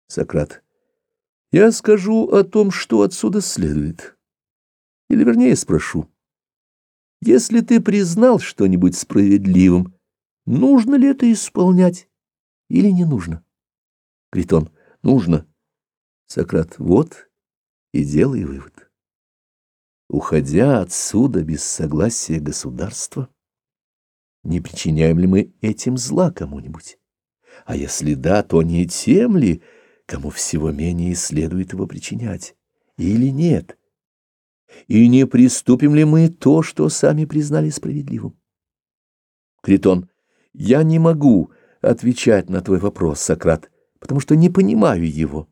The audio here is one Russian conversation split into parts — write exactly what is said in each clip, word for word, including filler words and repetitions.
Сократ. Я скажу о том, что отсюда следует. Или, вернее, спрошу. Если ты признал что-нибудь справедливым, нужно ли это исполнять или не нужно? Критон. Нужно. Сократ. Вот и делай вывод. Уходя отсюда без согласия государства, не причиняем ли мы этим зла кому-нибудь? А если да, то не тем ли, кому всего менее следует его причинять? Или нет? И не приступим ли мы то, что сами признали справедливым? Критон. Я не могу отвечать на твой вопрос, Сократ, потому что не понимаю его.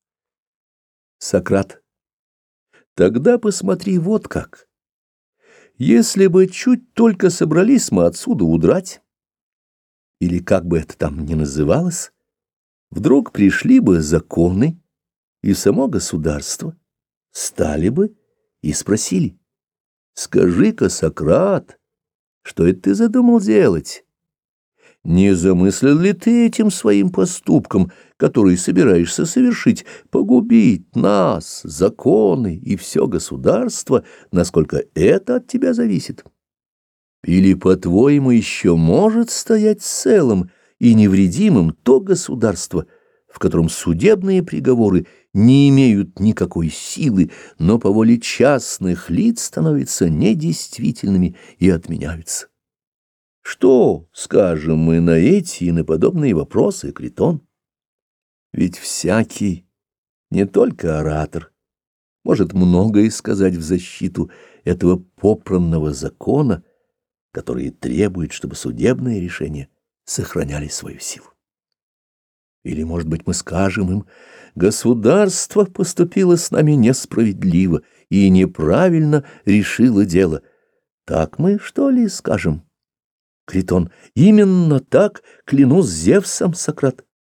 Сократ. Тогда посмотри вот как. Если бы чуть только собрались мы отсюда удрать, или как бы это там ни называлось, вдруг пришли бы законы и само государство, стали бы и спросили: скажи-ка, Сократ, что это ты задумал делать? Не замыслил ли ты этим своим поступком, который собираешься совершить, погубить нас, законы и все государство, насколько это от тебя зависит? Или, по-твоему, еще может стоять целым и невредимым то государство, в котором судебные приговоры не имеют никакой силы, но по воле частных лиц становятся недействительными и отменяются? Что скажем мы на эти и на подобные вопросы, Критон? Ведь всякий, не только оратор, может многое сказать в защиту этого попранного закона, который требует, чтобы судебные решения сохраняли свою силу. Или, может быть, мы скажем им: государство поступило с нами несправедливо и неправильно решило дело. Так мы, что ли, скажем? Критон. Именно так, клянусь Зевсом, Сократ.